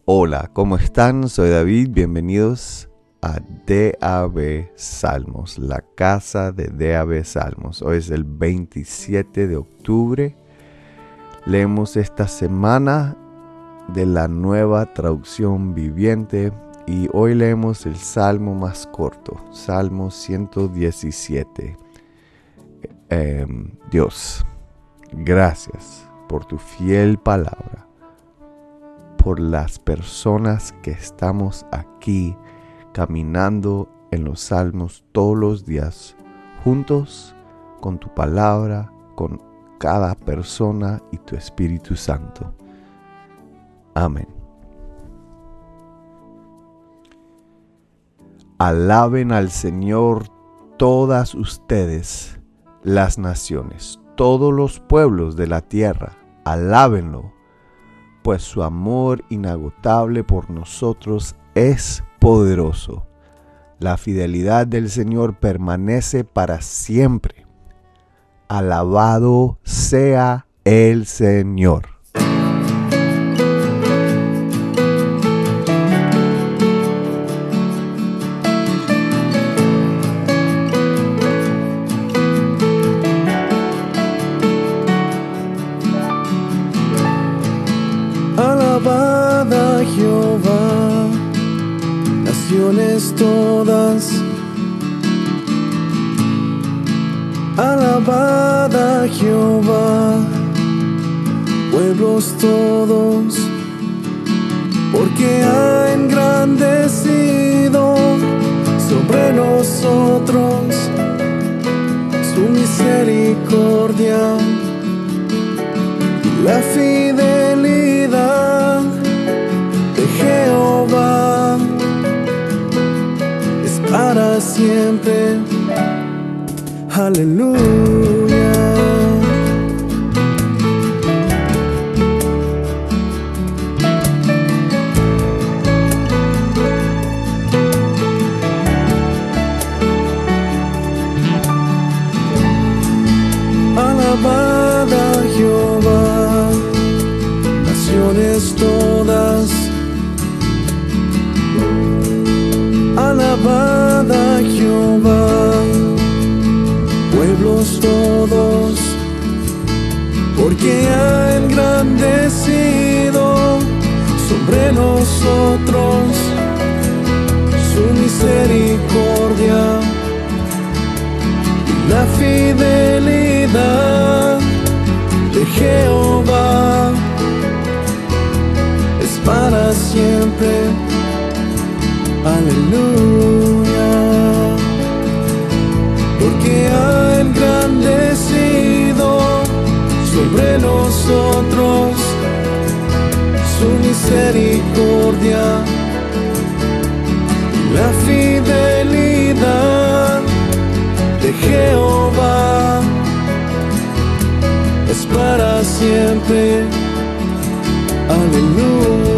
Hola, ¿cómo están? Soy David, bienvenidos a DAB Salmos, la casa de DAB Salmos. Hoy es el 27 de octubre. Leemos esta semana de la Nueva Traducción Viviente y hoy leemos el salmo más corto, Salmo 117. Dios, gracias por tu fiel palabra, por las personas que estamos aquí caminando en los salmos todos los días, juntos con tu palabra, con cada persona y tu Espíritu Santo. Amén. Alaben al Señor todas ustedes, las naciones, todos los pueblos de la tierra, alábenlo, pues su amor inagotable por nosotros es poderoso. La fidelidad del Señor permanece para siempre. Alabado sea el Señor. Alabad a Jehová, naciones todas. Alabad a Jehová, pueblos todos, porque ha engrandecido sobre nosotros su misericordia y la fidelidad de Jehová es para siempre. Aleluya. Alabad a Jehová, naciones todas. Alabad a Jehová, pueblos todos, porque ha engrandecido sobre nosotros su misericordia y la fidelidad de Jehová es para siempre. Aleluya. Porque ha engrandecido sobre nosotros su misericordia y la fidelidad de Jehová es para siempre. Aleluya.